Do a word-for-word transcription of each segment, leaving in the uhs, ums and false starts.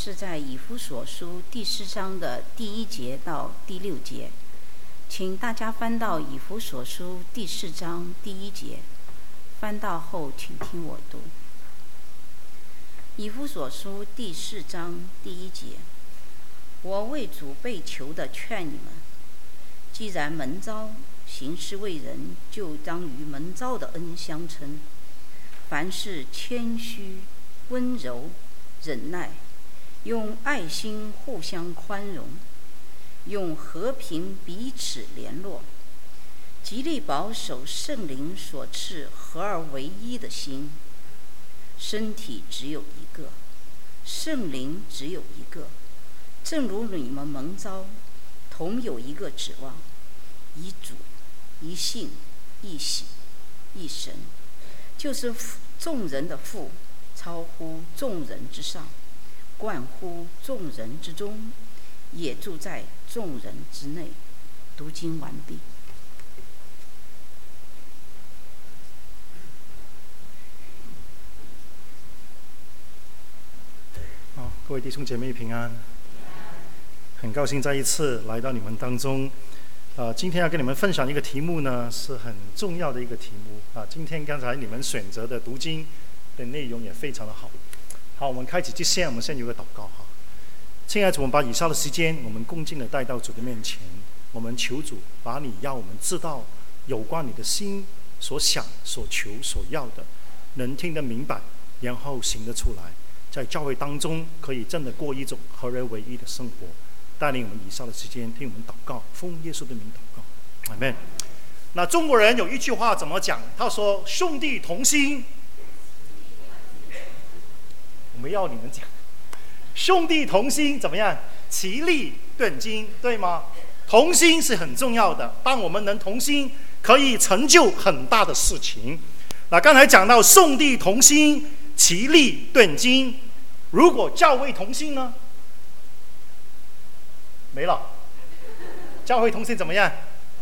是在以弗所书第四章的第一节到第六节，请大家翻到以弗所书第四章第一节，翻到后请听我读。以弗所书第四章第一节，我为主被囚的劝你们，既然蒙召行事为人，就当与蒙召的恩相称。凡事谦虚、温柔、忍耐，用爱心互相宽容，用和平彼此联络，极力保守圣灵所赐合而为一的心。身体只有一个，圣灵只有一个，正如你们蒙召，同有一个指望，一主、一信、一喜、一神，就是众人的父，超乎众人之上，冠乎众人之中，也住在众人之内。读经完毕。 好，各位弟兄姐妹平安，很高兴再一次来到你们当中。呃，今天要跟你们分享一个题目呢，是很重要的一个题目啊。今天刚才你们选择的读经的内容也非常的好。好，我们开始之前，我们先有个祷告哈。亲爱的主，我们把以上的时间，我们恭敬的带到主的面前，我们求主把你要我们知道有关你的心所想、所求、所要的，能听得明白，然后行得出来，在教会当中可以真的过一种合而为一的生活。带领我们以上的时间听我们祷告，奉耶稣的名祷告，阿们。那中国人有一句话怎么讲？他说：“兄弟同心。”我们要你们讲，兄弟同心怎么样？其利断金，对吗？同心是很重要的。当我们能同心，可以成就很大的事情。那刚才讲到兄弟同心，其利断金。如果教会同心呢？没了。教会同心怎么样？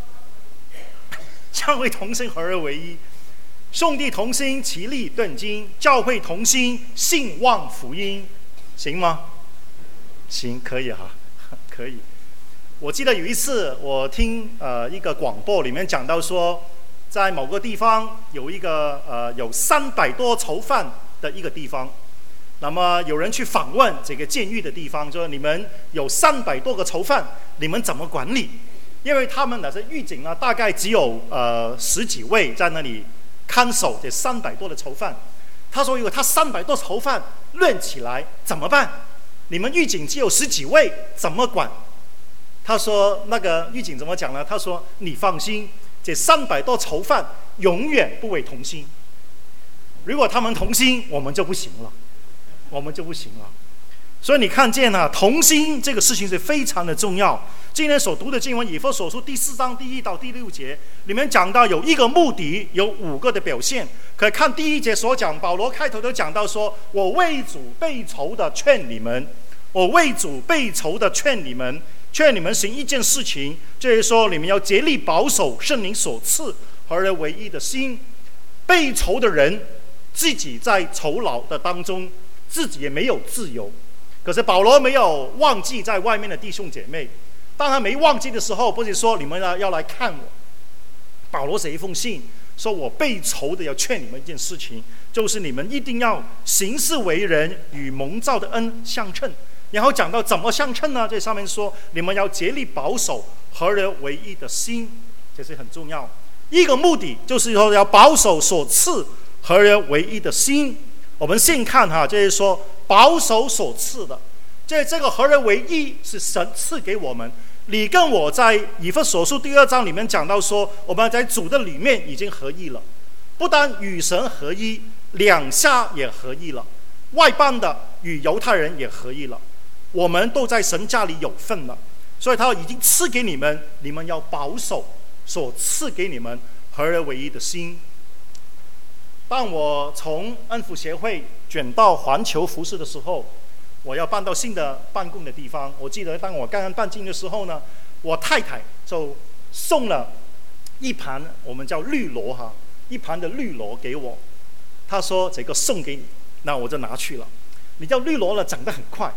教会同心合而为一，兄弟同心，其利断金。教会同心，兴旺福音，行吗？行，可以哈，可以。我记得有一次我听呃一个广播里面讲到说，在某个地方有一个呃有三百多囚犯的一个地方。那么有人去访问这个监狱的地方，说你们有三百多个囚犯，你们怎么管理？因为他们的这狱警呢，大概只有呃十几位在那里看守这三百多的囚犯。他说，如果他三百多囚犯乱起来怎么办？你们狱警只有十几位，怎么管？他说，那个狱警怎么讲呢？他说，你放心，这三百多囚犯永远不会同心。如果他们同心，我们就不行了。我们就不行了。所以你看见啊，同心这个事情是非常的重要。今天所读的经文以弗所书第四章第一到第六节里面讲到有一个目的，有五个的表现。可以看第一节所讲，保罗开头都讲到说，我为主被囚的劝你们，我为主被囚的劝你们，劝你们行一件事情，就是说你们要竭力保守圣灵所赐合而为一的心。被囚的人自己在囚牢的当中，自己也没有自由。可是保罗没有忘记在外面的弟兄姐妹。当他没忘记的时候，不是说你们要来看我。保罗写一封信，说我被囚的要劝你们一件事情，就是你们一定要行事为人与蒙召的恩相称。然后讲到怎么相称呢？这上面说你们要竭力保守合而为一的心，这是很重要。一个目的就是说要保守所赐合而为一的心。我们先看哈，就是说保守所赐的，这这个合而为一是神赐给我们。你跟我在以弗所书第二章里面讲到说，我们在主的里面已经合一了，不但与神合一，两下也合一了，外邦的与犹太人也合一了，我们都在神家里有份了。所以他已经赐给你们，你们要保守所赐给你们合而为一的心。当我从恩福协会转到环球服事的时候，我要搬到新的办公的地方。我记得当我刚刚搬进的时候呢，我太太就送了一盘我们叫绿萝哈，一盘的绿萝给我。她说这个送给你，那我就拿去了。你知道绿萝呢长得很快，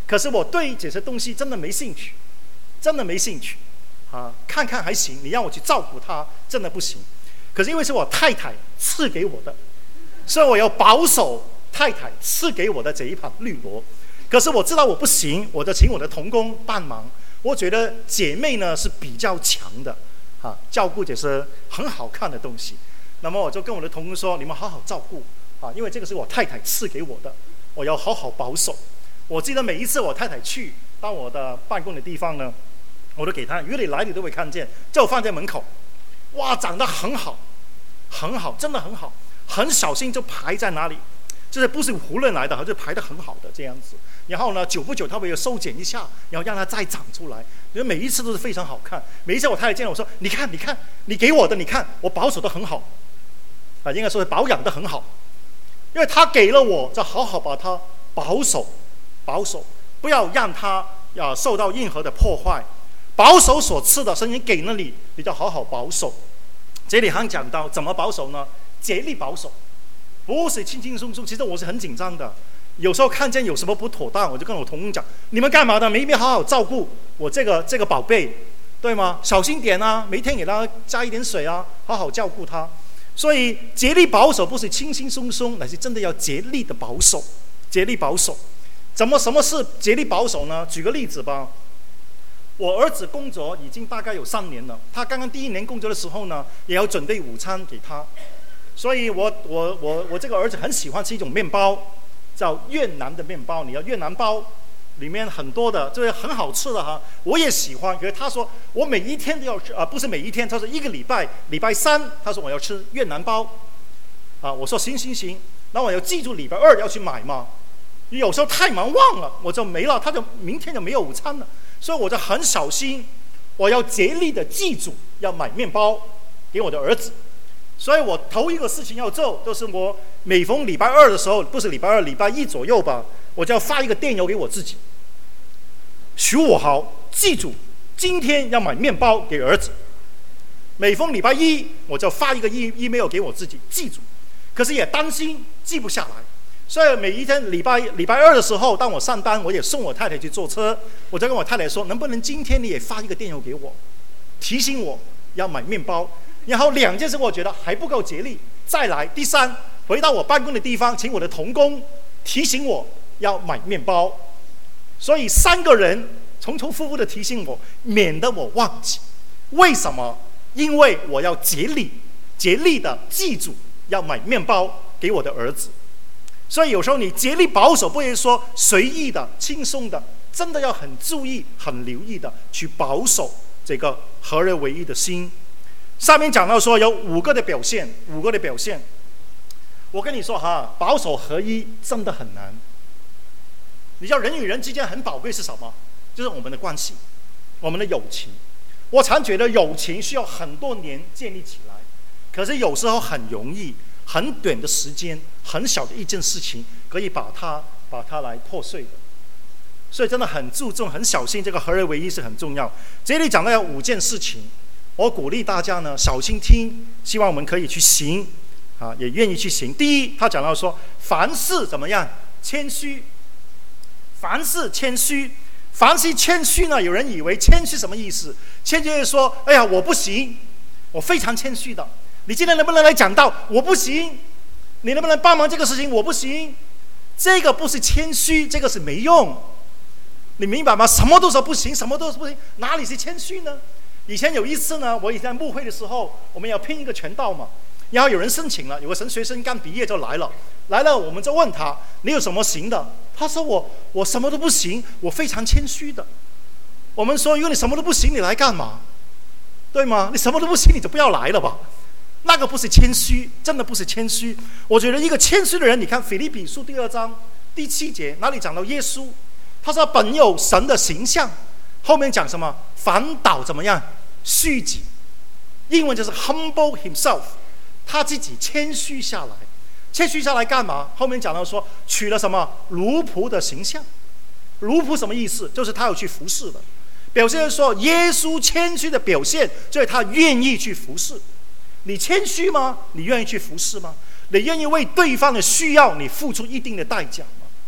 可是我对这些东西真的没兴趣，真的没兴趣啊！看看还行，你让我去照顾它，真的不行。可是因为是我太太赐给我的，所以我要保守太太赐给我的这一盘绿萝。可是我知道我不行，我就请我的同工帮忙。我觉得姐妹呢是比较强的啊，照顾这些很好看的东西。那么我就跟我的同工说：“你们好好照顾啊，因为这个是我太太赐给我的，我要好好保守。”我记得每一次我太太去到我的办公的地方呢，我都给她，如果你来你都会看见，就放在门口。哇，长得很好，很好，真的很好，很小心就排在那里，就是不是胡乱来的，就排得很好的这样子。然后呢，久不久它会收剪一下，然后让它再长出来。因为每一次都是非常好看。每一次我太太见了我说：“你看，你看，你给我的，你看我保守得很好，啊，应该说是保养得很好，因为他给了我，就好好把它保守。”保守，不要让它啊受到任何的破坏。保守所赐的，神已经给了你，你就好好保守。这里还讲到怎么保守呢？竭力保守，不是轻轻松松。其实我是很紧张的，有时候看见有什么不妥当，我就跟我同工讲：“你们干嘛的？没没好好照顾我这个这个宝贝，对吗？小心点啊，每天给它加一点水啊，好好照顾它。”所以竭力保守不是轻轻松松，乃是真的要竭力的保守，竭力保守。怎么什么是竭力保守呢？举个例子吧，我儿子工作已经大概有三年了，他刚刚第一年工作的时候呢，也要准备午餐给他，所以我我我我这个儿子很喜欢吃一种面包，叫越南的面包。你要越南包，里面很多的，就是很好吃的哈，我也喜欢。可是他说我每一天都要吃啊，不是每一天，他说一个礼拜，礼拜三，他说我要吃越南包，啊，我说行行行，那我要记住礼拜二要去买嘛。有时候太忙忘了，我就没了，他就明天就没有午餐了，所以我就很小心，我要竭力的记住要买面包给我的儿子。所以我头一个事情要做，就是我每逢礼拜二的时候，不是礼拜二，礼拜一左右吧，我就要发一个电邮给我自己，许我好，记住今天要买面包给儿子。每逢礼拜一，我就发一个 email 给我自己，记住。可是也担心记不下来。所以每一天礼拜礼拜二的时候，当我上班，我也送我太太去坐车，我就跟我太太说，能不能今天你也发一个电邮给我，提醒我要买面包。然后两件事我觉得还不够竭力，再来第三，回到我办公的地方，请我的同工提醒我要买面包。所以三个人重重复复的提醒我，免得我忘记。为什么？因为我要竭力竭力的记住要买面包给我的儿子。所以有时候你竭力保守，不是说随意的、轻松的，真的要很注意、很留意的去保守这个合而为一的心。上面讲到说有五个的表现，五个的表现。我跟你说哈，保守合一真的很难。你知道人与人之间很宝贵是什么？就是我们的关系，我们的友情。我常觉得友情需要很多年建立起来，可是有时候很容易。很短的时间，很小的一件事情，可以把它把它来破碎的。所以真的很注重、很小心，这个合而为一是很重要。这里讲到有五件事情，我鼓励大家呢小心听，希望我们可以去行，啊，也愿意去行。第一，他讲到说，凡事怎么样？谦虚。凡事谦虚，凡事谦虚呢？有人以为谦虚什么意思？谦虚是说，哎呀，我不行，我非常谦虚的。你今天能不能来讲道？我不行。你能不能帮忙这个事情？我不行。这个不是谦虚，这个是没用。你明白吗？什么都说不行，什么都说不行，哪里是谦虚呢？以前有一次呢，我以前牧会的时候，我们要拼一个传道嘛，然后有人申请了，有个神学生刚毕业就来了，来了我们就问他，你有什么行的？他说我我什么都不行，我非常谦虚的。我们说，如果你什么都不行，你来干嘛？对吗？你什么都不行，你就不要来了吧。那个不是谦虚，真的不是谦虚。我觉得一个谦虚的人，你看腓立比书第二章第七节，哪里讲到耶稣？他说本有神的形象，后面讲什么？反倒怎么样？虚己。英文就是 humble himself， 他自己谦虚下来。谦虚下来干嘛？后面讲到说取了什么奴仆的形象。奴仆什么意思？就是他有去服侍的。表现说耶稣谦虚的表现，就是他愿意去服侍。你谦虚吗？你愿意去服侍吗？你愿意为对方的需要你付出一定的代价吗？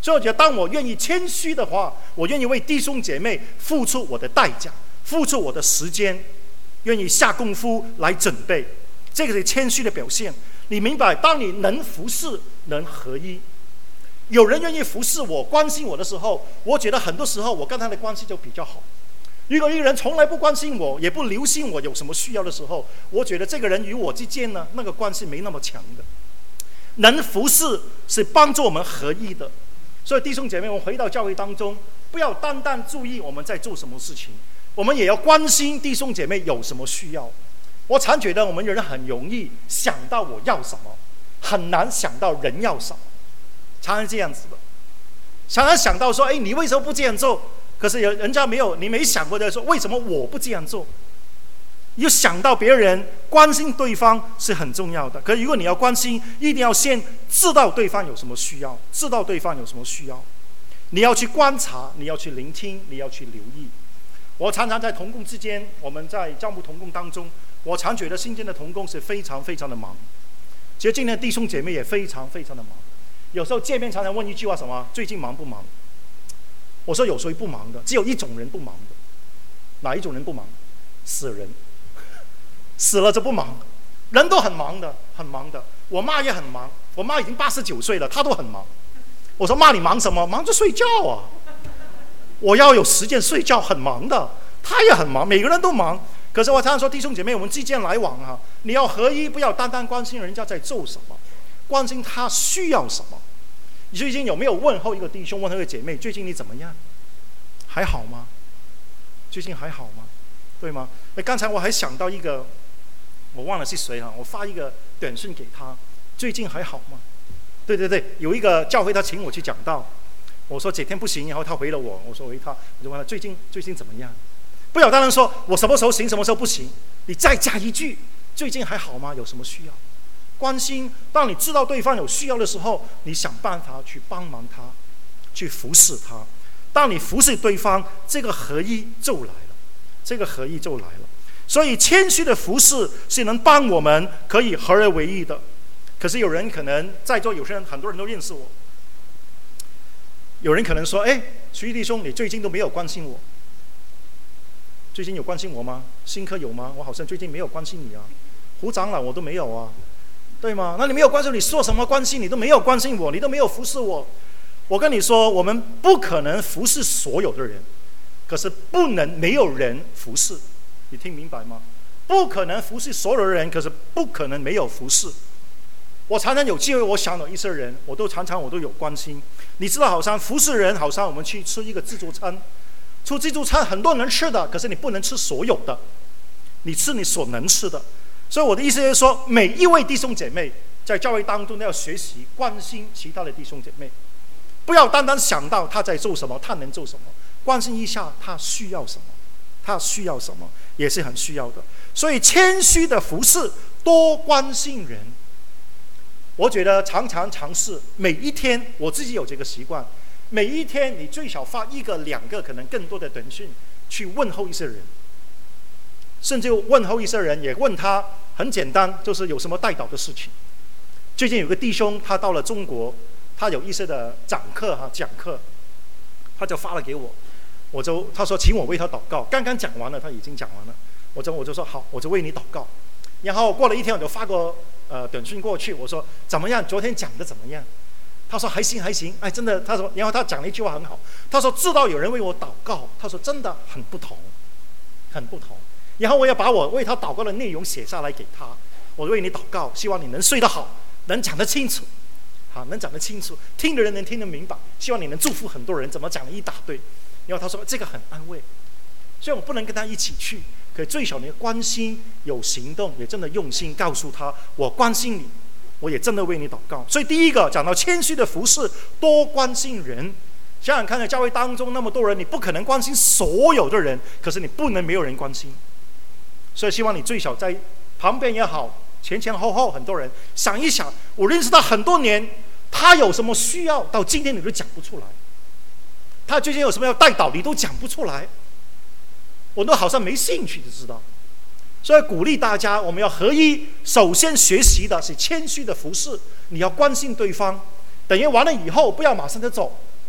所以我觉得，当我愿意谦虚的话，我愿意为弟兄姐妹付出我的代价，付出我的时间，愿意下功夫来准备，这个是谦虚的表现。你明白，当你能服侍，能合一，有人愿意服侍我、关心我的时候，我觉得很多时候我跟他的关系就比较好。如果一个人从来不关心我，也不留心我有什么需要的时候，我觉得这个人与我之间呢，那个关系没那么强的。能服侍是帮助我们合一的。所以弟兄姐妹，我们回到教会当中，不要单单注意我们在做什么事情，我们也要关心弟兄姐妹有什么需要。我常觉得我们人很容易想到我要什么，很难想到人要什么，常常这样子的。常常想到说，哎，你为什么不这样做？可是人家没有，你没想过的说，为什么我不这样做？要想到别人，关心对方是很重要的。可是如果你要关心，一定要先知道对方有什么需要，知道对方有什么需要，你要去观察，你要去聆听，你要去留意。我常常在同工之间，我们在教牧同工当中，我常觉得新建的同工是非常非常的忙。其实今天的弟兄姐妹也非常非常的忙。有时候见面常常问一句话，什么？最近忙不忙？我说有谁不忙的？只有一种人不忙的。哪一种人不忙？死人。死了就不忙，人都很忙的，很忙的。我妈也很忙，我妈已经八十九岁了，她都很忙。我说妈，你忙什么？忙着睡觉啊！我要有时间睡觉，很忙的。她也很忙，每个人都忙。可是我常常说，弟兄姐妹，我们之间来往啊，你要合一，不要单单关心人家在做什么，关心他需要什么。你最近有没有问候一个弟兄，问候一个姐妹，最近你怎么样？还好吗？最近还好吗？对吗？那刚才我还想到一个。我忘了是谁了，我发一个短信给他，最近还好吗？对对对，有一个教会他请我去讲道，我说几天不行，然后他回了我，我说回他，我就问他最近最近怎么样？不要当然说我什么时候行，什么时候不行，你再加一句，最近还好吗？有什么需要？关心，当你知道对方有需要的时候，你想办法去帮忙他，去服侍他。当你服侍对方，这个合一就来了，这个合一就来了。所以谦虚的服侍是能帮我们可以合而为一的。可是有人可能在座有些人很多人都认识我，有人可能说，哎，徐弟兄，你最近都没有关心我，最近有关心我吗？新科有吗？我好像最近没有关心你啊。胡长老我都没有啊，对吗？那你没有关心，你说什么关心？你都没有关心我，你都没有服侍我。我跟你说，我们不可能服侍所有的人，可是不能没有人服侍。你听明白吗？不可能服侍所有的人，可是不可能没有服侍。我常常有机会，我想到一些人，我都常常我都有关心。你知道，好像服侍人，好像我们去吃一个自助餐，吃自助餐很多人吃的，可是你不能吃所有的，你吃你所能吃的。所以我的意思是说，每一位弟兄姐妹在教会当中都要学习关心其他的弟兄姐妹，不要单单想到他在做什么，他能做什么，关心一下他需要什么，他需要什么也是很需要的。所以谦虚的服侍，多关心人。我觉得常常尝试，每一天我自己有这个习惯，每一天你最少发一个、两个，可能更多的短讯去问候一些人，甚至问候一些人也问他，很简单，就是有什么代祷的事情。最近有个弟兄他到了中国，他有一些的讲课哈讲课，他就发了给我，我就他说请我为他祷告，刚刚讲完了，他已经讲完了，我就我就说好，我就为你祷告。然后过了一天，我就发个呃短信过去，我说怎么样？昨天讲的怎么样？他说还行还行，哎，真的，他说，然后他讲了一句话很好，他说知道有人为我祷告，他说真的很不同，很不同。然后我也把我为他祷告的内容写下来给他，我为你祷告，希望你能睡得好，能讲得清楚，好，能讲得清楚，听的人能听得明白，希望你能祝福很多人，怎么讲了一大堆。然后他说这个很安慰，虽然我不能跟他一起去，可最少你关心有行动，也真的用心告诉他我关心你，我也真的为你祷告。所以第一个讲到谦虚的服侍，多关心人。想想看，在教会当中那么多人，你不可能关心所有的人，可是你不能没有人关心。所以希望你最少在旁边也好，前前后后很多人想一想，我认识他很多年，他有什么需要，到今天你都讲不出来。他最近有什么要带导，你都讲不出来，我都好像没兴趣，就知道。所以鼓励大家，我们要合一。首先学习的是谦虚的服侍，你要关心对方。等于完了以后，不要马上就走，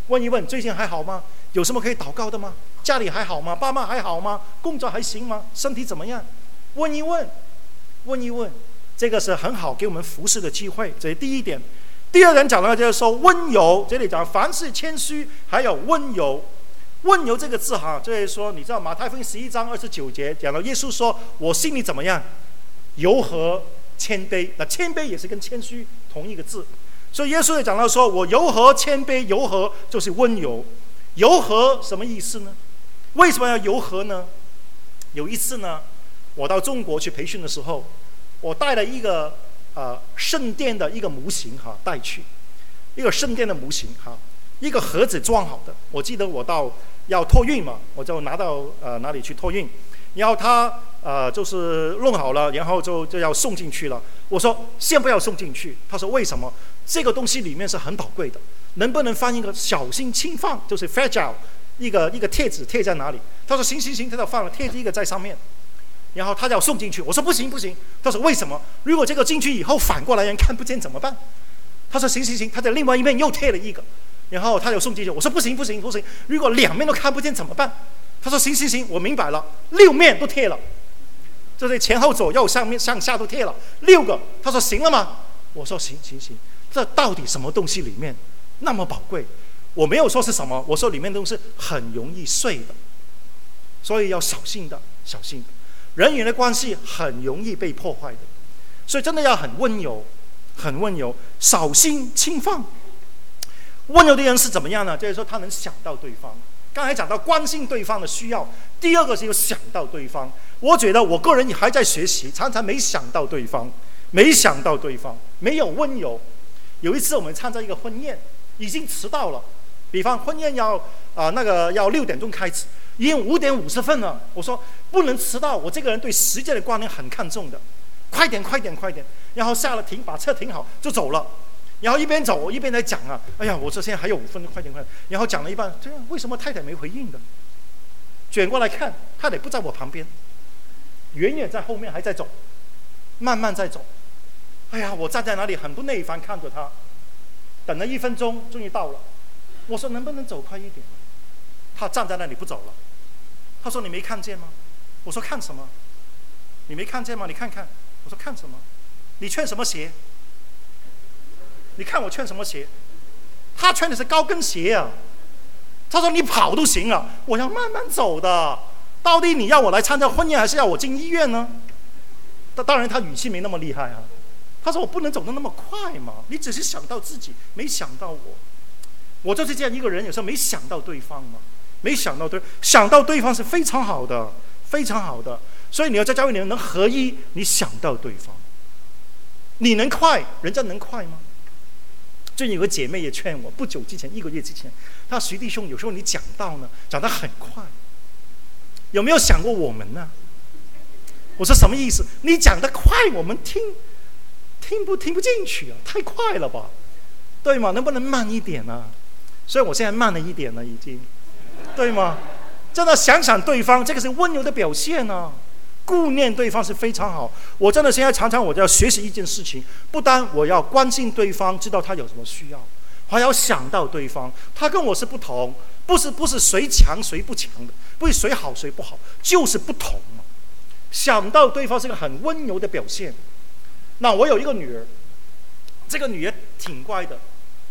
问一问最近还好吗？有什么可以祷告的吗？家里还好吗？爸妈还好吗？工作还行吗？身体怎么样？问一问，问一问，这个是很好给我们服侍的机会，这是第一点。第二点讲到就是说温柔，这里讲凡事谦虚，还有温柔。温柔这个字哈，就是说你知道马太福音十一章二十九节讲到耶稣说：“我心里怎么样？柔和谦卑。”那谦卑也是跟谦虚同一个字，所以耶稣也讲到说：“我柔和谦卑，柔和就是温柔。”柔和什么意思呢？为什么要柔和呢？有一次呢，我到中国去培训的时候，我带了一个呃圣殿的一个模型哈带去，一个圣殿的模型哈，一个盒子装好的。我记得我到要托运嘛，我就拿到呃哪里去托运，然后他呃就是弄好了，然后就就要送进去了。我说先不要送进去，他说为什么？这个东西里面是很宝贵的，能不能放一个小心轻放，就是 fragile 一个一个贴纸贴在哪里？他说行行行，他就放了贴一个在上面，然后他要送进去。我说不行不行，他说为什么？如果这个进去以后反过来人看不见怎么办？他说行行行，他在另外一面又贴了一个。然后他就送进去，我说不行不行不行，如果两面都看不见怎么办？他说行行行，我明白了，六面都贴了，就是前后左右上面上下都贴了六个。他说行了吗？我说行行行，这到底什么东西里面那么宝贵？我没有说是什么，我说里面都是很容易碎的，所以要小心的小心的，人与人的关系很容易被破坏的，所以真的要很温柔很温柔，小心轻放。温柔的人是怎么样呢？就是说他能想到对方。刚才讲到关心对方的需要，第二个是有想到对方。我觉得我个人也还在学习，常常没想到对方，没想到对方，没有温柔。有一次我们参加一个婚宴，已经迟到了，比方婚宴要啊、呃、那个要六点钟开始，已经五点五十分了。我说不能迟到，我这个人对时间的观念很看重的，快点快点快点。然后下了停，把车停好就走了。然后一边走我一边在讲啊，哎呀，我说现在还有五分钟，快点快点。然后讲了一半，这样为什么太太没回应的？卷过来看，太太不在我旁边，远远在后面还在走，慢慢在走。哎呀，我站在那里很不耐烦看着他，等了一分钟，终于到了。我说能不能走快一点？他站在那里不走了。他说你没看见吗？我说看什么？你没看见吗？你看看。我说看什么？你穿什么鞋？你看我穿什么鞋？他穿的是高跟鞋啊。他说你跑都行啊，我要慢慢走的。到底你要我来参加婚宴，还是要我进医院呢？当然他语气没那么厉害啊。他说我不能走得那么快嘛，你只是想到自己，没想到我。我就是这样一个人，有时候没想到对方嘛，没想到对，想到对方是非常好的，非常好的。所以你要在教会里面能合一，你想到对方，你能快，人家能快吗？最近有个姐妹也劝我，不久之前，一个月之前，她说徐弟兄，有时候你讲道呢，讲得很快，有没有想过我们呢？我说什么意思？你讲得快，我们听听不听不进去啊？太快了吧，对吗？能不能慢一点啊？所以我现在慢了一点了，已经，对吗？真的想想对方，这个是温柔的表现啊。顾念对方是非常好。我真的现在常常我就要学习一件事情，不单我要关心对方，知道他有什么需要，还要想到对方，他跟我是不同，不是不是谁强谁不强的，不是谁好谁不好，就是不同嘛。想到对方是个很温柔的表现。那我有一个女儿，这个女儿挺乖的，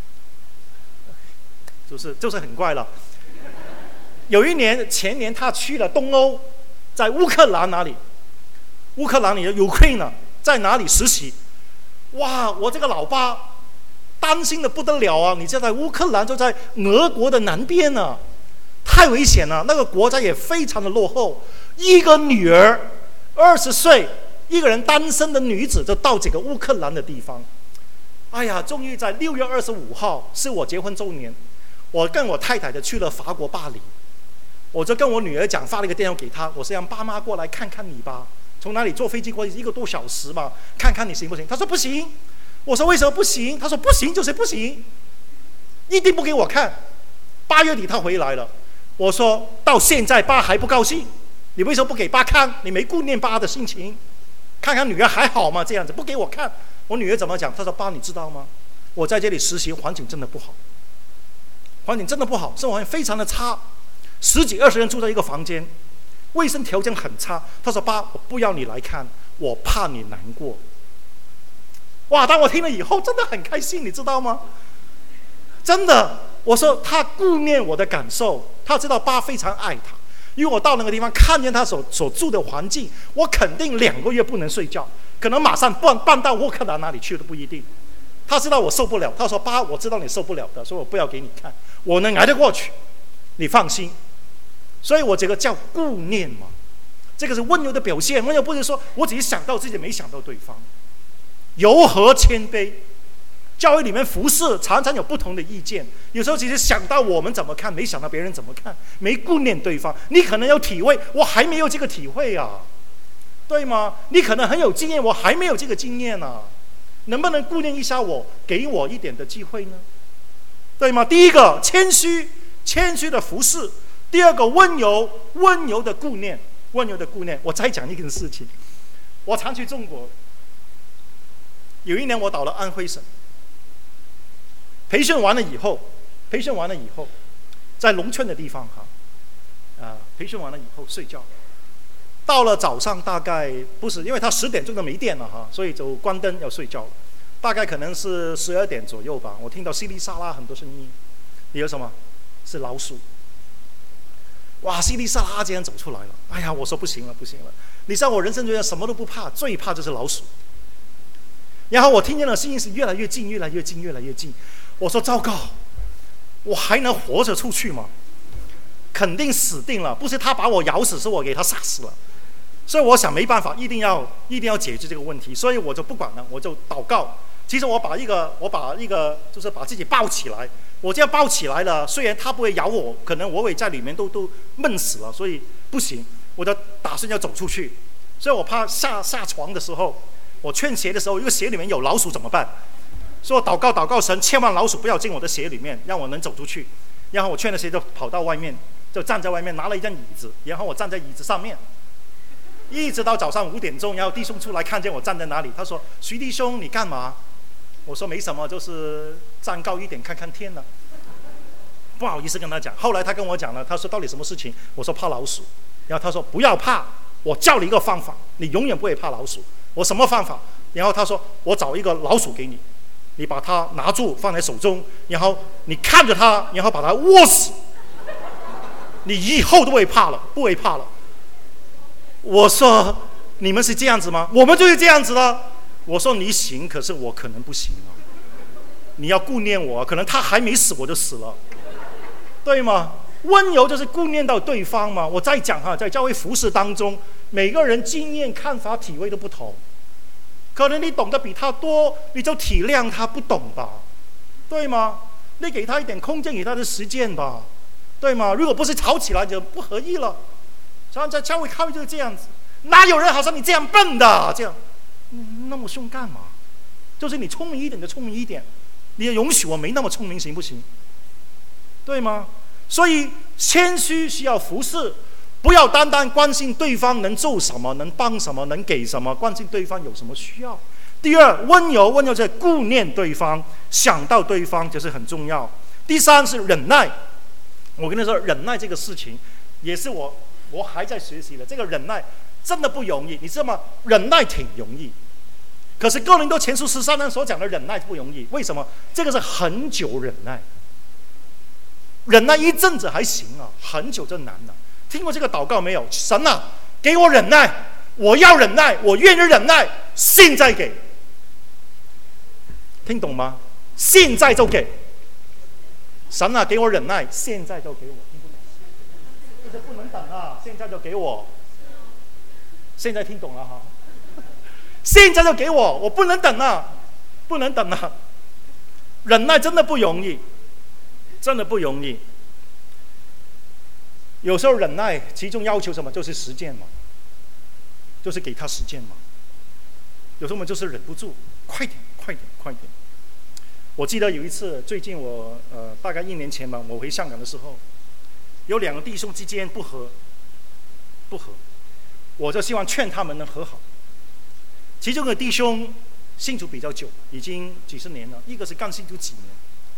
就是就是很乖了。有一年前年她去了东欧，在乌克兰哪里？乌克兰里的 Ukraine 在哪里实习？哇！我这个老爸担心的不得了啊！你知道，在乌克兰就在俄国的南边呢、啊，太危险了。那个国家也非常的落后。一个女儿二十岁，一个人单身的女子就到这个乌克兰的地方。哎呀，终于在六月二十五号是我结婚周年，我跟我太太就去了法国巴黎。我就跟我女儿讲，发了一个电话给她，我是让爸妈过来看看你吧。从哪里坐飞机过去一个多小时嘛，看看你行不行？她说不行。我说为什么不行？她说不行就是不行，一定不给我看。八月底她回来了，我说到现在爸还不高兴，你为什么不给爸看？你没顾念爸的心情，看看女儿还好吗？这样子不给我看。我女儿怎么讲？她说爸，你知道吗？我在这里实习环境真的不好， 环境真的不好，生活环境非常的差，十几二十人住在一个房间，卫生条件很差。他说：“爸，我不要你来看，我怕你难过。”哇！当我听了以后，真的很开心，你知道吗？真的，我说他顾念我的感受，他知道爸非常爱他。因为我到那个地方看见他所所住的环境，我肯定两个月不能睡觉，可能马上搬搬到沃克达哪里去都不一定。他知道我受不了，他说：“爸，我知道你受不了的，所以我不要给你看，我能挨得过去，你放心。”所以我这个叫顾念嘛，这个是温柔的表现。温柔不是说我只是想到自己，没想到对方。柔和谦卑，教会里面服侍常常有不同的意见，有时候只是想到我们怎么看，没想到别人怎么看，没顾念对方。你可能有体会，我还没有这个体会啊，对吗？你可能很有经验，我还没有这个经验啊，能不能顾念一下我，给我一点的机会呢？对吗？第一个谦虚，谦虚的服侍；第二个温柔，温柔的顾念，温柔的顾念。我再讲一件事情，我常去中国。有一年我到了安徽省，培训完了以后，培训完了以后，在农村的地方哈，啊、呃，培训完了以后睡觉，到了早上大概不是，因为他十点钟都没电了哈，所以就关灯要睡觉了，大概可能是十二点左右吧，我听到稀里沙拉很多声音，有什么？是老鼠，哇，稀里沙拉这样走出来了，哎呀，我说不行了不行了，你知道我人生中什么都不怕，最怕就是老鼠。然后我听见的声音是越来越近，越来越近，越来越近。我说糟糕，我还能活着出去吗？肯定死定了。不是他把我咬死，是我给他杀死了。所以我想没办法，一定要一定要解决这个问题。所以我就不管了，我就祷告。其实我把一个我把一个就是把自己抱起来，我这样抱起来了。虽然他不会咬我，可能我也在里面都都闷死了，所以不行。我就打算要走出去，所以我怕下下床的时候。我劝鞋的时候，一个鞋里面有老鼠怎么办？所以我祷告祷告神，千万老鼠不要进我的鞋里面，让我能走出去。然后我劝了鞋就跑到外面，就站在外面拿了一张椅子，然后我站在椅子上面，一直到早上五点钟，然后弟兄出来看见我站在哪里，他说：“徐弟兄，你干嘛？”我说：“没什么，就是站高一点看看天了。”不好意思跟他讲。后来他跟我讲了，他说：“到底什么事情？”我说：“怕老鼠。”然后他说：“不要怕，我教你一个方法，你永远不会怕老鼠。”我什么方法？然后他说：“我找一个老鼠给你，你把它拿住放在手中，然后你看着它，然后把它握死，你以后都会怕了，不会怕了。”我说：“你们是这样子吗？”我们就是这样子的。我说：“你行，可是我可能不行啊。你要顾念我，可能他还没死我就死了，对吗？温柔就是顾念到对方嘛。我再讲哈，在教会服事当中，每个人经验、看法、体会都不同。可能你懂得比他多，你就体谅他不懂吧，对吗？你给他一点空间，给他的时间吧，对吗？如果不是吵起来就不合意了。常常在教会开会就是这样子，哪有人好像你这样笨的这样，嗯、那么凶干嘛？就是你聪明一点就聪明一点，你也允许我没那么聪明行不行？对吗？所以谦虚需要服侍。不要单单关心对方能做什么，能帮什么，能给什么，关心对方有什么需要。第二，温柔，温柔就是顾念对方，想到对方就是很重要。第三是忍耐。我跟你说，忍耐这个事情也是我我还在学习的。这个忍耐真的不容易，你知道吗？忍耐挺容易，可是哥林多前书十三章所讲的忍耐不容易。为什么？这个是很久忍耐，忍耐一阵子还行啊，很久就难了。听过这个祷告没有？神啊，给我忍耐，我要忍耐，我愿意忍耐，现在给。听懂吗？现在就给。神啊，给我忍耐，现在就给我。听不懂？这不能等啊！现在就给我。现在听懂了哈？现在就给我，我不能等啊，不能等啊！忍耐真的不容易，真的不容易。有时候忍耐，其中要求什么？就是实践嘛，就是给他实践嘛。有时候我们就是忍不住，快点，快点，快点。我记得有一次，最近我呃大概一年前吧，我回香港的时候，有两个弟兄之间不和，不和，我就希望劝他们能和好。其中的弟兄信主比较久，已经几十年了；一个是刚信主几年。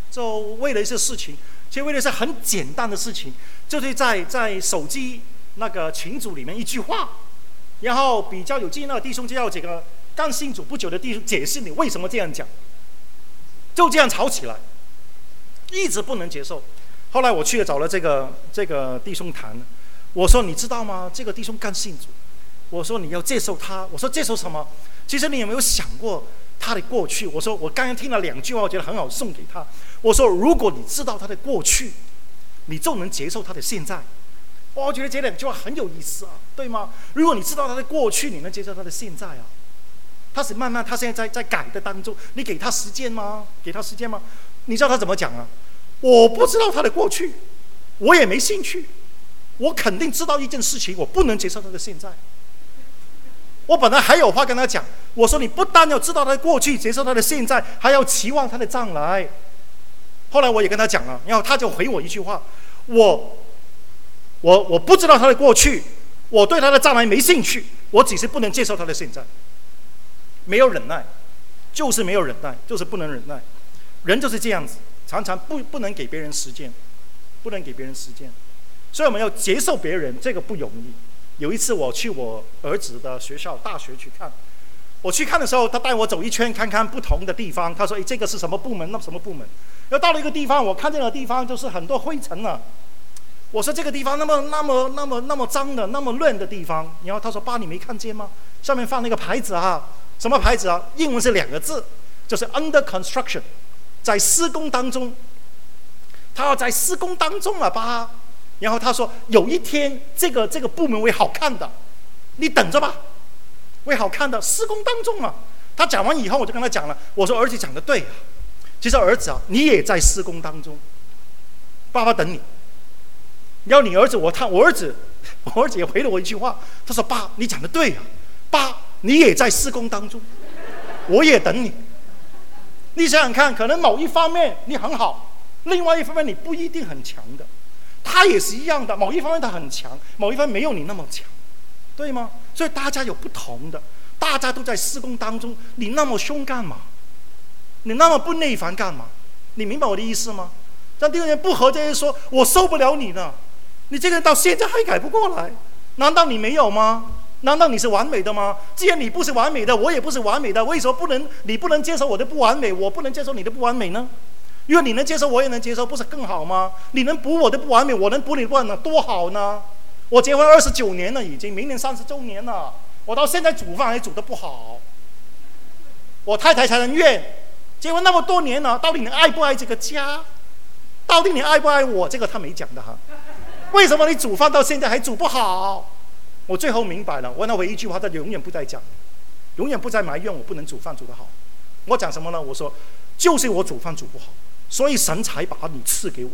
就为了一些事情，其实为了一些很简单的事情，就是在在手机那个群组里面一句话，然后比较有经验的弟兄就要这个刚信主不久的弟兄解释你为什么这样讲，就这样吵起来，一直不能接受。后来我去找了这个这个弟兄谈，我说你知道吗？这个弟兄刚信主，我说你要接受他，我说接受什么？其实你有没有想过他的过去？我说我刚刚听了两句话，我觉得很好，送给他。我说如果你知道他的过去，你就能接受他的现在。我觉得这两句话很有意思啊，对吗？如果你知道他的过去，你能接受他的现在啊？他是慢慢，他现在在在改的当中，你给他时间吗？给他时间吗？你知道他怎么讲啊？我不知道他的过去，我也没兴趣。我肯定知道一件事情，我不能接受他的现在。我本来还有话跟他讲，我说你不但要知道他的过去，接受他的现在，还要期望他的将来。后来我也跟他讲了，然后他就回我一句话：我我我不知道他的过去，我对他的将来没兴趣，我只是不能接受他的现在。没有忍耐，就是没有忍耐，就是不能忍耐。人就是这样子，常常不不能给别人时间，不能给别人时间。所以我们要接受别人，这个不容易。有一次我去我儿子的学校大学去看，我去看的时候，他带我走一圈，看看不同的地方。他说：“哎，这个是什么部门？那什么部门？”然后到了一个地方，我看见的地方就是很多灰尘了。我说：“这个地方那么那么那么那么脏的、那么乱的地方。”然后他说：“爸，你没看见吗？上面放那个牌子啊，什么牌子啊？英文是两个字，就是 under construction， 在施工当中。他要在施工当中啊，爸。”然后他说：“有一天，这个这个部门会好看的，你等着吧，会好看的。施工当中啊。”他讲完以后，我就跟他讲了，我说：“儿子讲的对啊，其实儿子啊，你也在施工当中，爸爸等你。”然后你儿子，我他我儿子，我儿子也回了我一句话，他说：“爸，你讲的对啊，爸，你也在施工当中，我也等你。你想想看，可能某一方面你很好，另外一方面你不一定很强的。”他也是一样的，某一方面他很强，某一方面没有你那么强，对吗？所以大家有不同的，大家都在施工当中，你那么凶干嘛？你那么不耐烦干嘛？你明白我的意思吗？让第二人不和这些说，我受不了你呢，你这个人到现在还改不过来，难道你没有吗？难道你是完美的吗？既然你不是完美的，我也不是完美的，为什么不能你不能接受我的不完美，我不能接受你的不完美呢？因为你能接受，我也能接受，不是更好吗？你能补我的不完美，我能补你的不完美，多好呢！我结婚二十九年了，已经明年三十周年了，我到现在煮饭还煮得不好，我太太才能怨。结婚那么多年了，到底你爱不爱这个家？到底你爱不爱我？这个他没讲的哈。为什么你煮饭到现在还煮不好？我最后明白了，我问他唯一一句话，他永远不再讲，永远不再埋怨我不能煮饭煮得好。我讲什么呢？我说，就是我煮饭煮不好。所以神才把你赐给我，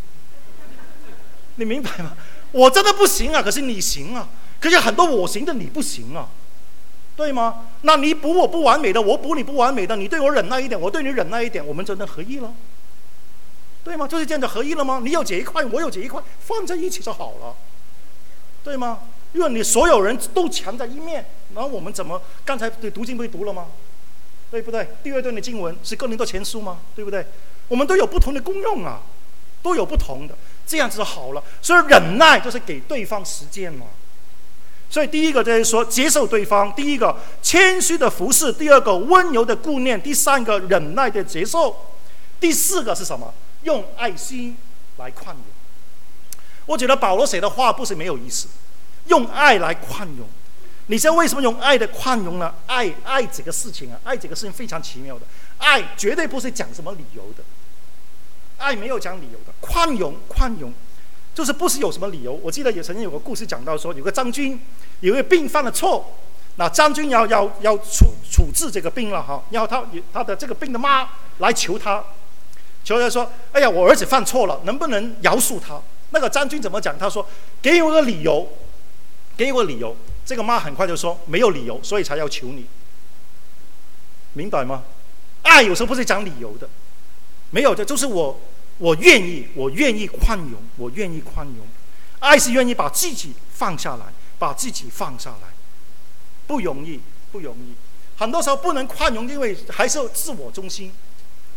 你明白吗？我真的不行啊，可是你行啊，可是很多我行的你不行啊，对吗？那你补我不完美的，我补你不完美的，你对我忍耐一点，我对你忍耐一点，我们真的合一了，对吗？就是这样的合一了吗？你有这一块，我有这一块，放在一起就好了，对吗？因为你所有人都强在一面，然后我们怎么刚才读经不是读了吗？对不对？第二段的经文是哥林多前书吗？对不对？我们都有不同的功用啊，都有不同的，这样子好了。所以忍耐就是给对方时间嘛。所以第一个就是说接受对方，第一个谦虚的服侍，第二个温柔的顾念，第三个忍耐的接受，第四个是什么？用爱心来宽容。我觉得保罗写的话不是没有意思，用爱来宽容。你知道为什么用爱的宽容呢？爱爱这个事情啊，爱这个事情非常奇妙的，爱绝对不是讲什么理由的，爱没有讲理由的，宽容宽容就是不是有什么理由。我记得也曾经有个故事讲到说，有个将军有一个兵犯了错，那将军要要要处处置这个兵了哈，然后他他的这个兵的妈来求他，求他说：“哎呀，我儿子犯错了，能不能饶恕他？”那个将军怎么讲？他说：“给我个理由，给我个理由。”这个妈很快就说没有理由，所以才要求你，明白吗？爱有时候不是讲理由的，没有的，就是我我愿意，我愿意宽容，我愿意宽容。爱是愿意把自己放下来，把自己放下来，不容易，不容易。很多时候不能宽容，因为还是自我中心，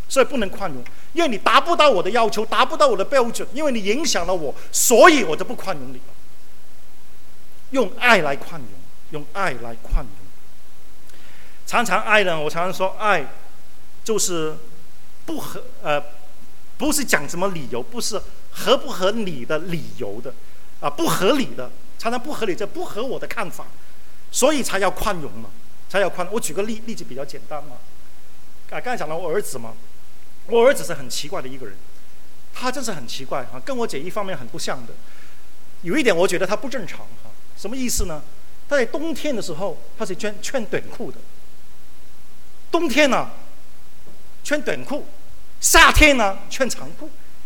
所以不能宽容，因为你达不到我的要求，达不到我的标准，因为你影响了我，所以我就不宽容你了。用爱来宽容，用爱来宽容。常常爱呢，我常常说，爱就是不合呃，不是讲什么理由，不是合不合理的理由的啊，不合理的，常常不合理，这不合我的看法，所以才要宽容嘛，才要宽容。我举个例例子比较简单嘛，啊，刚才讲到我儿子嘛，我儿子是很奇怪的一个人，他真是很奇怪哈，跟我姐一方面很不像的。有一点我觉得他不正常哈，什么意思呢？他在冬天的时候他是穿穿短裤的，冬天呢、啊、穿短裤，夏天呢穿长裤。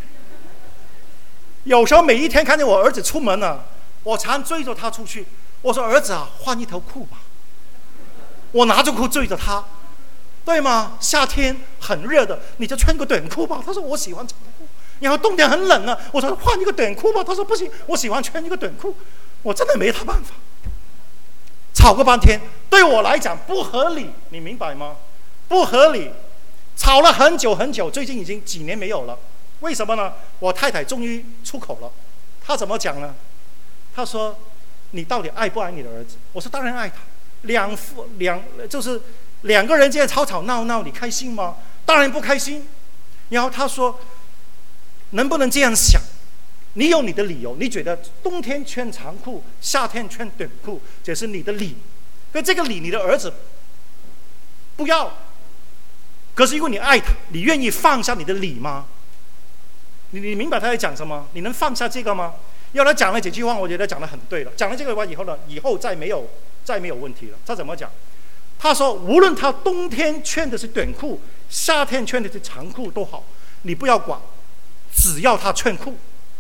有时候每一天看见我儿子出门呢、啊，我常追着他出去，我说儿子啊，换一条裤吧。我拿着裤追着他，对吗？夏天很热的，你就穿个短裤吧。他说我喜欢长裤。然后冬天很冷啊，我说换一个短裤吧。他说不行，我喜欢穿一个短裤。我真的没他办法。吵个半天，对我来讲不合理，你明白吗？不合理，吵了很久很久，最近已经几年没有了。为什么呢？我太太终于出口了，她怎么讲呢？她说：“你到底爱不爱你的儿子？”我说：“当然爱他。两夫两就是两个人这样吵吵闹闹，你开心吗？当然不开心。”然后她说：“能不能这样想？你有你的理由，你觉得冬天穿长裤，夏天穿短裤，这是你的理。可这个理，你的儿子不要。可是因为你爱他，你愿意放下你的理吗？你你明白他在讲什么？你能放下这个吗？要他讲了几句话，我觉得讲得很对了。讲了这个话以后呢，以后再没有再没有问题了。他怎么讲？他说，无论他冬天穿的是短裤，夏天穿的是长裤都好，你不要管，只要他穿裤。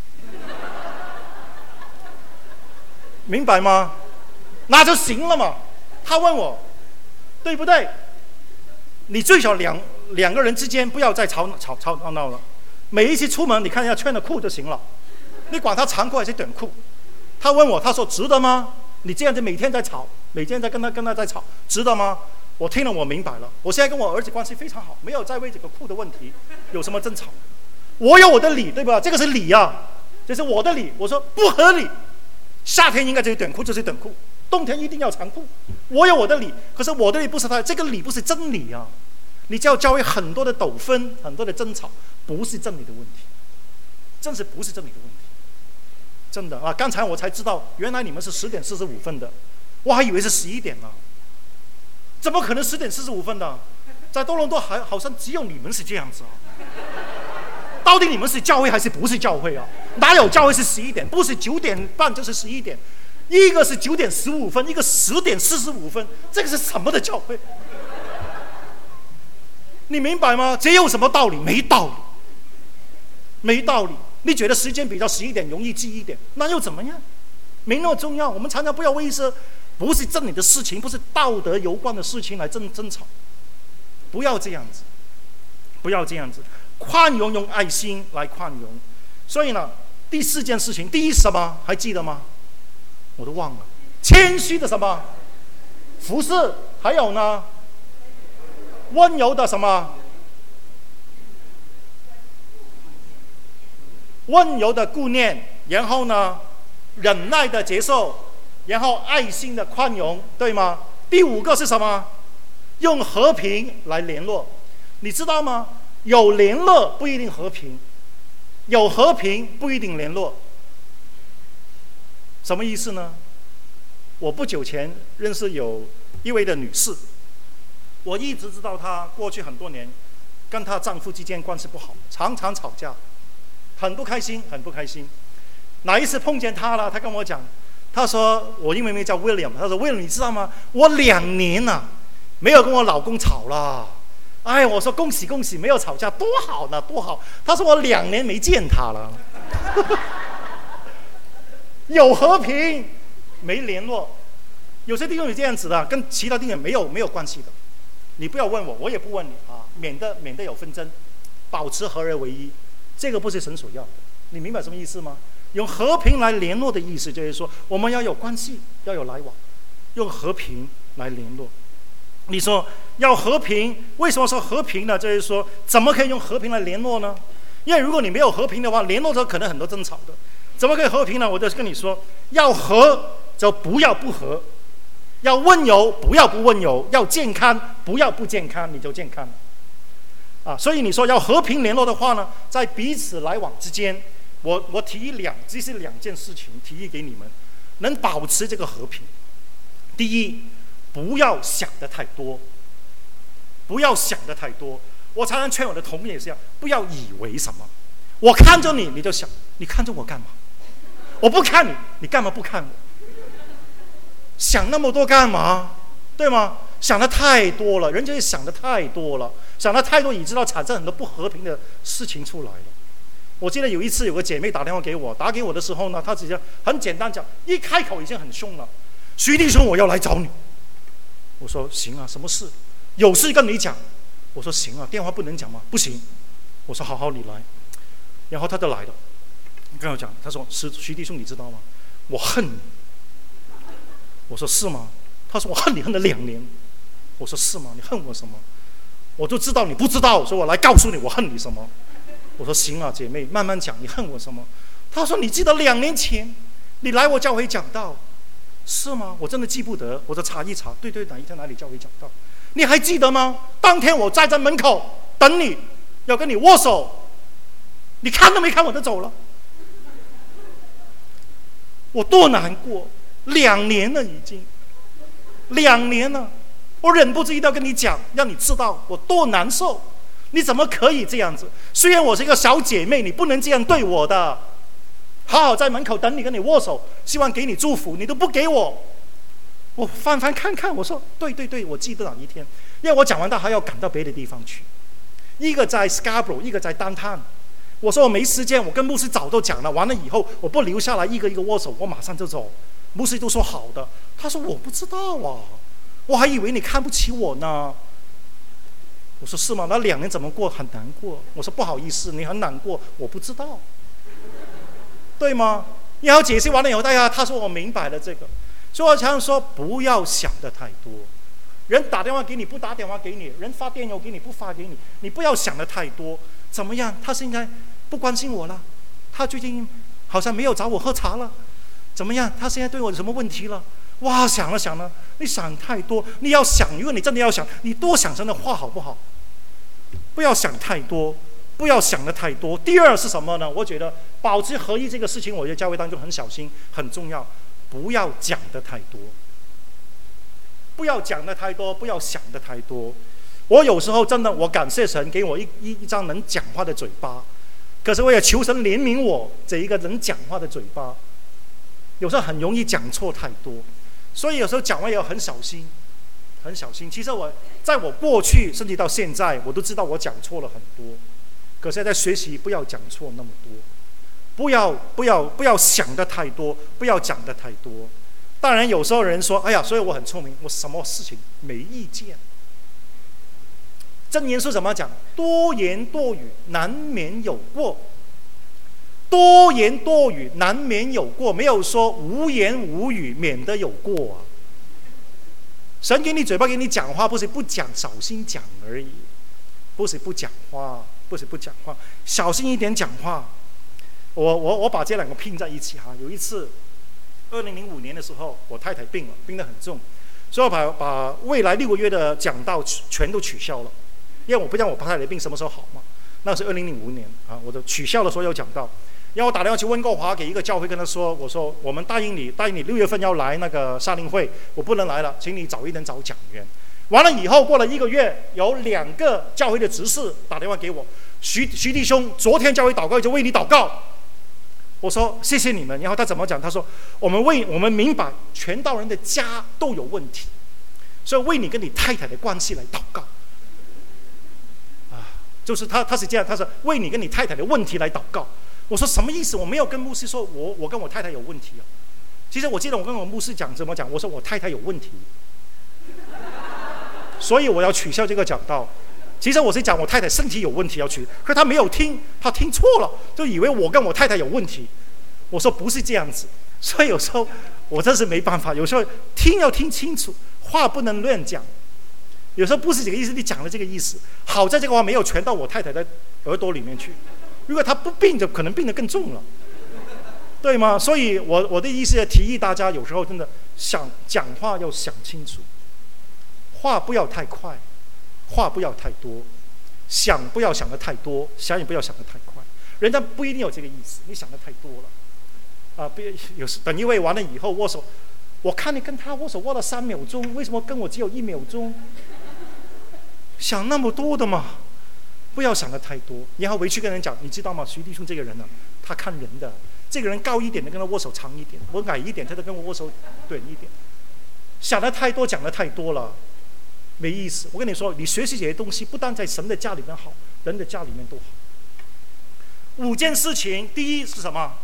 明白吗？那就行了嘛。他问我，对不对？你最少两两个人之间不要再吵吵吵闹闹了。每一次出门，你看一下穿的裤就行了，你管他长裤还是短裤。他问我，他说值得吗？你这样子每天在吵，每天在跟他跟他在吵，值得吗？我听了，我明白了。我现在跟我儿子关系非常好，没有再为这个裤的问题有什么争吵。我有我的理，对吧？这个是理啊，这是我的理。我说不合理。夏天应该就是短裤就是短裤，冬天一定要长裤。我有我的理，可是我的理不是他，这个理不是真理啊！你就要教会很多的斗纷，很多的争吵，不是真理的问题，真是不是真理的问题，真的啊！刚才我才知道，原来你们是十点四十五分的，我还以为是十一点呢。怎么可能十点四十五分的？在多伦多还好像只有你们是这样子啊！到底你们是教会还是不是教会啊？哪有教会是十一点？不是九点半就是十一点，一个是九点十五分，一个十点四十五分，这个是什么的教会？你明白吗？这有什么道理？没道理，没道理。你觉得时间比较十一点容易记一点，那又怎么样？没那么重要。我们常常不要为一些不是真理的事情，不是道德有关的事情来争争吵，不要这样子，不要这样子。宽容，用爱心来宽容。所以呢，第四件事情，第一什么还记得吗？我都忘了。谦虚的什么？服侍，还有呢？温柔的什么？温柔的顾念，然后呢，忍耐的接受，然后爱心的宽容，对吗？第五个是什么？用和平来联络。你知道吗？有联络不一定和平，有和平不一定联络。什么意思呢？我不久前认识有一位的女士，我一直知道她过去很多年跟她丈夫之间关系不好，常常吵架，很不开心，很不开心。哪一次碰见她了，她跟我讲，她说我英文名叫 William， 她说 William 你知道吗？我两年啊没有跟我老公吵了。哎，我说恭喜恭喜，没有吵架，多好呢，多好。他说我两年没见他了，有和平，没联络。有些地方有这样子的，跟其他地方没有没有关系的。你不要问我，我也不问你啊，免得免得有纷争，保持合而为一，这个不是神所要的。你明白什么意思吗？用和平来联络的意思就是说，我们要有关系，要有来往，用和平来联络。 你说要和平，为什么说和平呢？就是说，怎么可以用和平来联络呢？因为如果你没有和平的话，联络的时候可能很多争吵的。怎么可以和平呢？我就跟你说，要和就不要不和，要温柔不要不温柔，要健康不要不健康，你就健康了。啊，所以你说要和平联络的话呢，在彼此来往之间，我我提议两，这是两件事情，提议给你们，能保持这个和平。第一，不要想的太多，不要想的太多。我常常劝我的同业也是这样，不要以为什么，我看着你，你就想，你看着我干嘛？我不看你，你干嘛不看我？想那么多干嘛？对吗？想的太多了，人家也想的太多了，想的太多，以致到产生很多不和平的事情出来了。我记得有一次有个姐妹打电话给我，打给我的时候呢，她直接很简单讲，一开口已经很凶了。徐弟兄，我要来找你。我说行啊，什么事？有事跟你讲。我说行啊，电话不能讲吗？不行。我说好好你来。然后他就来了，跟我讲，他说是徐弟兄，你知道吗？我恨你。我说是吗？他说我恨你恨了两年。我说是吗？你恨我什么？我就知道你不知道，所以我来告诉你我恨你什么。我说行啊，姐妹，慢慢讲，你恨我什么？他说你记得两年前你来我教会讲道，是吗？我真的记不得。我就查一查，对对，哪一天哪里教会讲道？你还记得吗？当天我站在门口等你，要跟你握手，你看都没看我就走了。我多难过，两年了已经，两年了，我忍不住一定要跟你讲，让你知道我多难受。你怎么可以这样子？虽然我是一个小姐妹，你不能这样对我的。好好在门口等你，跟你握手，希望给你祝福，你都不给我。我翻翻看看，我说对对对，我记得哪一天，因为我讲完他还要赶到别的地方去，一个在 Scarborough， 一个在 Downtown。我说我没时间，我跟牧师早都讲了，完了以后我不留下来一个一个握手，我马上就走。牧师都说好的，他说我不知道啊，我还以为你看不起我呢。我说是吗？那两年怎么过？很难过。我说不好意思，你很难过，我不知道，对吗？然后解释完了以后，大家他说我明白了这个。所以我常常说，不要想的太多。人打电话给你，不打电话给你；人发电邮给你，不发给你，你不要想的太多。怎么样？他现在不关心我了？他最近好像没有找我喝茶了？怎么样？他现在对我有什么问题了？哇，想了想了，你想太多。你要想，如果你真的要想，你多想真的话好不好？不要想太多，不要想的太多。第二是什么呢？我觉得保持合一这个事情，我在教会当中很小心，很重要。不要讲的太多，不要讲的太多，不要想的太多。我有时候真的，我感谢神给我一一一张能讲话的嘴巴，可是我也求神怜悯我这一个能讲话的嘴巴。有时候很容易讲错太多，所以有时候讲话也要很小心，很小心。其实我在我过去甚至到现在，我都知道我讲错了很多，可是在学习不要讲错那么多。不要不要不要想的太多，不要讲的太多。当然有时候人说，哎呀，所以我很聪明，我什么事情没意见。箴言是怎么讲？多言多语难免有过，多言多语难免有过，没有说无言无语免得有过啊。神给你嘴巴给你讲话，不是不讲，小心讲而已，不是不讲话，不是不讲话，小心一点讲话。我我我把这两个拼在一起哈。有一次，二零零五年的时候，我太太病了，病得很重，所以我把把未来六个月的讲道全都取消了，因为我不知道我太太的病什么时候好嘛。那是二零零五年啊，我就取消了所有讲道。然后我打电话去温哥华给一个教会，跟他说，我说我们答应你，答应你六月份要来那个夏令会，我不能来了，请你早一点找讲员。完了以后，过了一个月，有两个教会的执事打电话给我，徐徐弟兄，昨天教会祷告就为你祷告。我说谢谢你们。然后他怎么讲？他说我们为我们明白传道人的家都有问题，所以为你跟你太太的关系来祷告。啊，就是他他是这样，他说为你跟你太太的问题来祷告。我说什么意思？我没有跟牧师说我我跟我太太有问题啊。其实我记得我跟我牧师讲怎么讲，我说我太太有问题，所以我要取消这个讲道。其实我是讲我太太身体有问题要取，可是他没有听，他听错了，就以为我跟我太太有问题。我说不是这样子，所以有时候我真是没办法，有时候听要听清楚，话不能乱讲。 有时候不是这个意思，你讲了这个意思。好在这个话没有传到我太太的耳朵里面去，如果她不病，就可能病得更重了，对吗？所以我我的意思提议大家，有时候真的想讲话要想清楚，话不要太快，话不要太多，想不要想得太多，想也不要想得太快。人家不一定有这个意思，你想得太多了啊！别有时等一位完了以后握手，我看你跟他握手握了三秒钟，为什么跟我只有一秒钟？想那么多的嘛，不要想得太多。然后回去跟人讲，你知道吗？徐弟兄这个人呢、啊，他看人的。这个人高一点的跟他握手长一点，我矮一点他就跟我握手短一点。想得太多，讲得太多了，没意思。我跟你说，你学习这些东西，不但在神的家里面好，人的家里面都好。五件事情，第一是什么？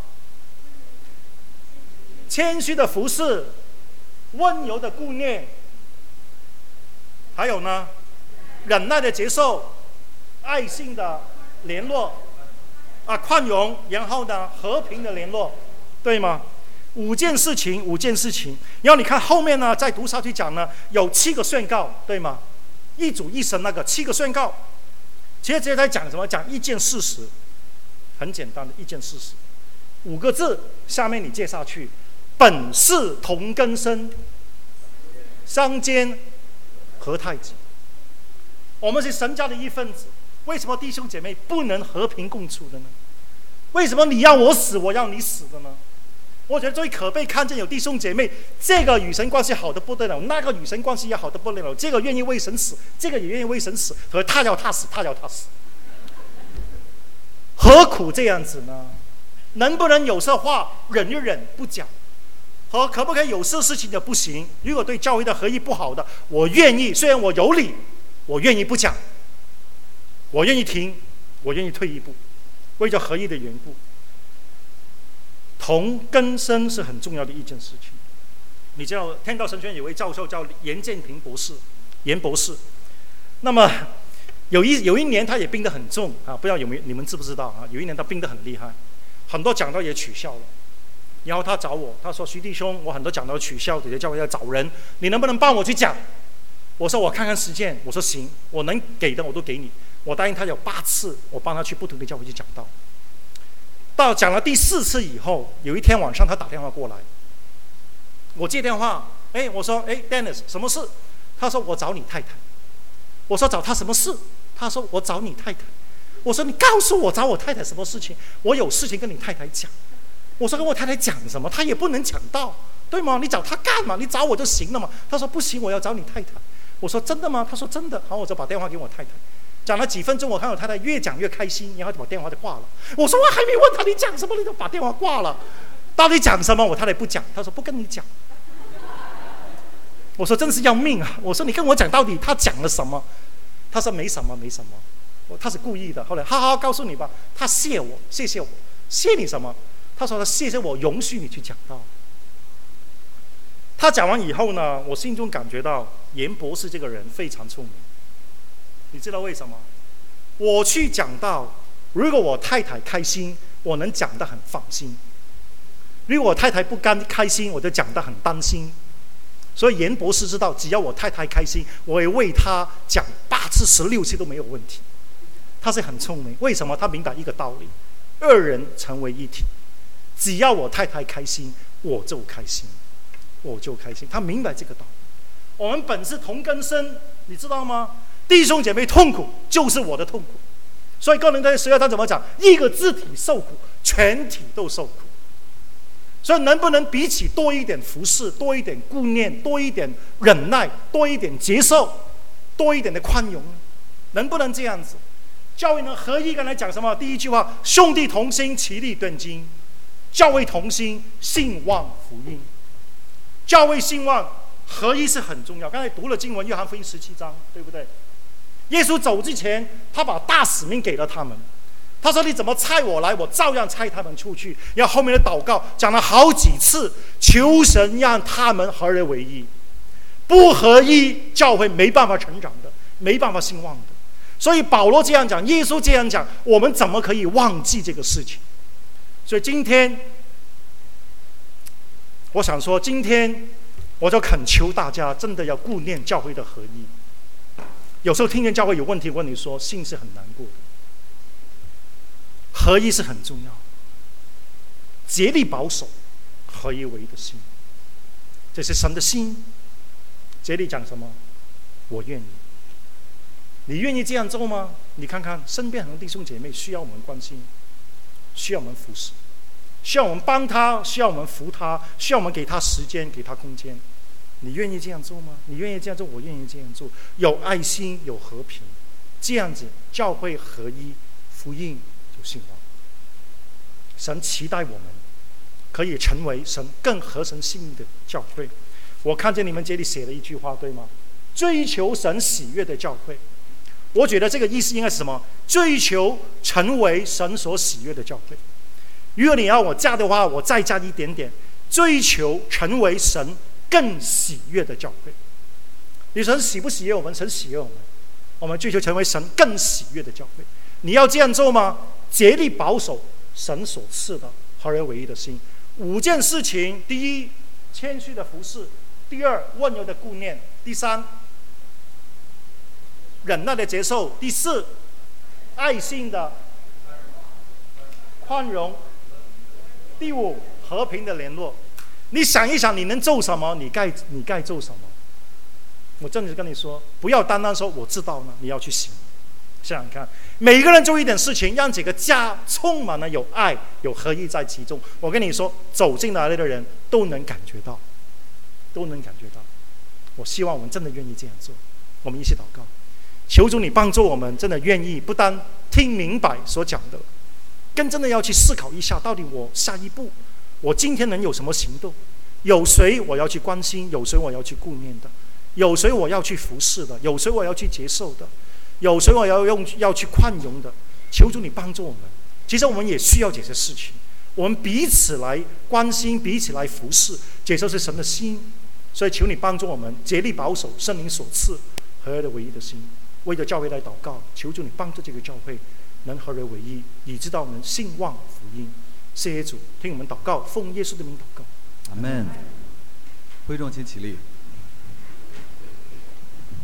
谦虚的服侍，温柔的顾念，还有呢，忍耐的接受，爱心的联络，啊，宽容，然后呢，和平的联络，对吗？五件事情，五件事情。然后你看后面呢，再读下去讲呢，有七个宣告，对吗？一主一神那个七个宣告，其实这在讲什么？讲一件事实，很简单的一件事实，五个字。下面你接下去，本是同根生，相煎何太急。我们是神家的一份子，为什么弟兄姐妹不能和平共处的呢？为什么你要我死，我要你死的呢？我觉得最可悲，看见有弟兄姐妹，这个与神关系好的不得了，那个与神关系也好的不得了，这个愿意为神死，这个也愿意为神死，和他要他死，他要他死，何苦这样子呢？能不能有些话忍一忍不讲？和可不可以有些事情的不行？如果对教会的合一不好的，我愿意，虽然我有理，我愿意不讲，我愿意停，我愿意退一步，为了合一的缘故。同根生是很重要的一件事情。你知道天道神学院有位教授叫严建平博士，严博士。那么有一有一年他也病得很重啊，不知道有没有你们知不知道啊？有一年他病得很厉害，很多讲道也取消了。然后他找我，他说：“徐弟兄，我很多讲道取消，有些教会要找人，你能不能帮我去讲？”我说：“我看看时间。”我说：“行，我能给的我都给你。”我答应他有八次，我帮他去不同的教会去讲道。到讲了第四次以后，有一天晚上他打电话过来，我接电话，哎，我说：“哎 ，Dennis， 什么事？”他说：“我找你太太。”我说：“找他什么事？”他说：“我找你太太。”我说：“你告诉我找我太太什么事情？我有事情跟你太太讲。”我说：“跟我太太讲什么？她也不能讲道，对吗？你找她干嘛？你找我就行了嘛。”他说：“不行，我要找你太太。”我说：“真的吗？”他说：“真的。”好，我就把电话给我太太。讲了几分钟，我看我太太越讲越开心，然后就把电话就挂了。我说：“我还没问他你讲什么，你就把电话挂了，到底讲什么？”我太太不讲，她说：“不跟你讲。”我说：“真是要命啊！”我说：“你跟我讲到底他讲了什么？”他说：“没什么，没什么。”他是故意的。后来，好好告诉你吧，他谢我，谢谢我，谢你什么？他说：“他谢谢我，容许你去讲道。”他讲完以后呢，我心中感觉到严博士这个人非常聪明。你知道为什么？我去讲道，如果我太太开心，我能讲得很放心；如果我太太不甘开心，我就讲得很担心。所以严博士知道，只要我太太开心，我会为她讲八次、十六次都没有问题。他是很聪明，为什么？他明白一个道理：二人成为一体。只要我太太开心，我就开心，我就开心。他明白这个道理。我们本是同根生，你知道吗？弟兄姐妹痛苦就是我的痛苦，所以哥林多十二章怎么讲？一个肢体受苦，全体都受苦。所以能不能比起多一点服侍，多一点顾念，多一点忍耐，多一点接受，多一点的宽容呢？能不能这样子？教会能合一，刚才讲什么？第一句话：兄弟同心，其利断金。教会同心，兴旺福音。教会兴旺合一是很重要。刚才读了经文，约翰福音十七章，对不对？耶稣走之前，他把大使命给了他们。他说：“你怎么差我来，我照样差他们出去。”然后后面的祷告讲了好几次，求神让他们合而为一。不合一，教会没办法成长的，没办法兴旺的。所以保罗这样讲，耶稣这样讲，我们怎么可以忘记这个事情？所以今天，我想说，今天我就恳求大家，真的要顾念教会的合一。 有时候听见教会有问题，我跟你说，信是很难过的。合一是很重要，竭力保守合一为一的心，这是神的心。竭力讲什么？我愿意。你愿意这样做吗？你看看身边很多弟兄姐妹需要我们关心，需要我们服侍，需要我们帮他，需要我们扶他，需要我们给他时间，给他空间。你愿意这样做吗？你愿意这样做，我愿意这样做。有爱心，有和平，这样子教会合一，福音就兴旺。神期待我们可以成为神更合神心意的教会。我看见你们这里写了一句话，对吗？追求神喜悦的教会。我觉得这个意思应该是什么？追求成为神所喜悦的教会。如果你要我加的话，我再加一点点，追求成为神更喜悦的教会。你神喜不喜悦我们？神喜悦我们，我们追求成为神更喜悦的教会。你要这样做吗？竭力保守神所赐的合而为一的心。五件事情：第一，谦虚的服侍；第二，温柔的顾念；第三，忍耐的接受；第四，爱心的宽容；第五，和平的联络。你想一想，你能做什么？你该你该做什么？我真的是跟你说，不要单单说我知道呢，你要去行。想想看，每个人做一点事情，让这个家充满了有爱、有合一在其中。我跟你说，走进来的人都能感觉到，都能感觉到。我希望我们真的愿意这样做。我们一起祷告，求主你帮助我们，真的愿意不单听明白所讲的，更真的要去思考一下，到底我下一步，我今天能有什么行动？有谁我要去关心？有谁我要去顾念的？有谁我要去服侍的？有谁我要去接受的？有谁我要用要去宽容的？求主你帮助我们。其实我们也需要这些事情，我们彼此来关心，彼此来服侍，这就是神的心。所以求你帮助我们，竭力保守圣灵所赐合而为一的心，为着教会来祷告。求主你帮助这个教会能合而为一，以致到能兴旺福音。谢谢主，听我们祷告，奉耶稣的名祷告， 阿们。会众请起立。